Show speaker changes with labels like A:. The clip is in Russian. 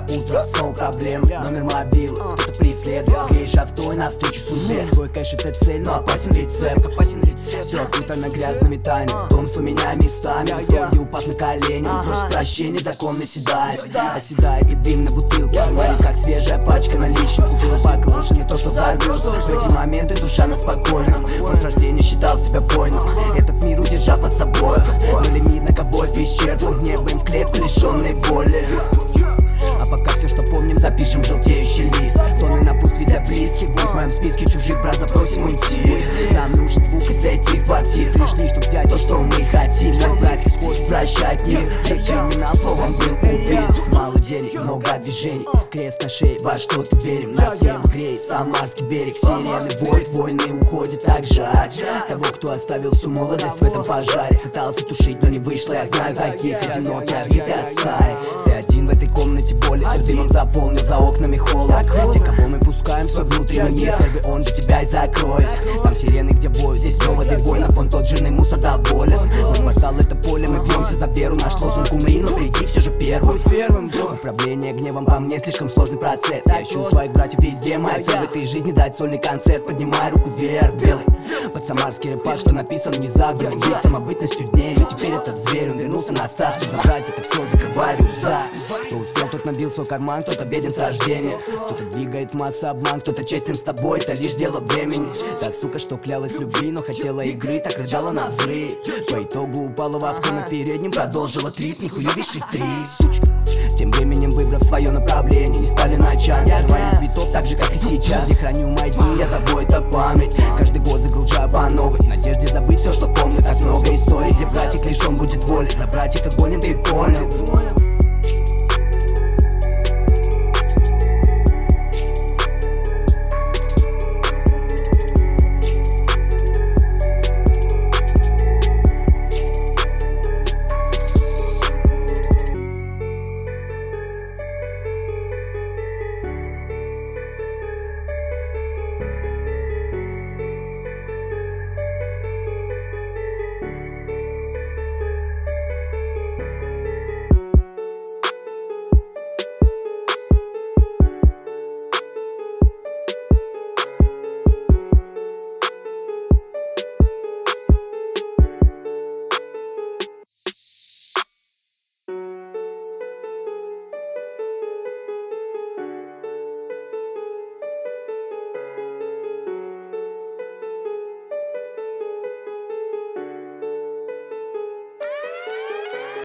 A: Новое утро, снова проблем. Номер мобила, кто-то преследует. Греешь авто и навстречу судьбе. Твой кэш это цель, но опасен рецепт. Все окутано грязными тайнами. Дом с меня местами. И упав на колени, он просит прощения, закон наседает. Оседает и дым на бутылке. Смотри, как свежая пачка наличных. Купила покруче, не то что взорвется. В эти моменты душа на спокойном. Он с рождения считал себя воином. Этот мир удержал под собой. Но лимит на кого исчерпан. Небо им в клетку, лишенной воли. А пока все, что помним, запишем желтеющий лист. Тонны напутствий для близких. Будь в моем списке чужих брат, запросим уйти. Нам нужен звук из этих квартир. Пришли, чтоб взять то, что мы хотим. Мой братик схож прощать мир. Криминал словом был убит. Мало денег, много движений. Крест на шее, во что ты верим. Нас небо греет, Самарский берег. Сирены воют, войны уходит так жаль того, кто оставил всю молодость в этом пожаре. Пытался тушить, но не вышло. Я знаю таких, одинокие, обиды от стаи. Ты один в этой комнате боли, с дымом заполнил за окнами холод. Те, кого мы пускаем в свой внутренний мир, первый он же тебя и закроет. Там сирены, где бой, здесь проводы воинов, он тот жирный мусор доволен. Наш портал это поле, мы бьемся за веру. Наш лозунг умри, но приди все же первым. Управление гневом по мне слишком сложный процесс. Я ищу своих братьев везде, моя цель в этой жизни дать сольный концерт. Поднимай руку вверх, белый под самарский рэп, что написан не забыл. Ведь самобытностью дней, ведь теперь этот зверь, он вернулся на старт. Чтобы забрать это все, закрывай рюкзак. Кто усел, тот набил свой карман, кто-то беден с рождения. Кто-то двигает массу обман, кто-то честен с тобой, это лишь дело времени. Та сука, что клялась любви, но хотела игры, так рыдала на взрыв. По итогу упала в авто на переднем, продолжила трип, нихуя вишит три, сучка. Тем временем, выбрав свое направление, не спали ночами, взрывались битов так же, как и сейчас. Где храню мои дни, я зову это память. Каждый год загружаю по новой, в надежде забыть все, что помню. Так много историй, где братик лишен будет воли. За братика гоним, ты понял?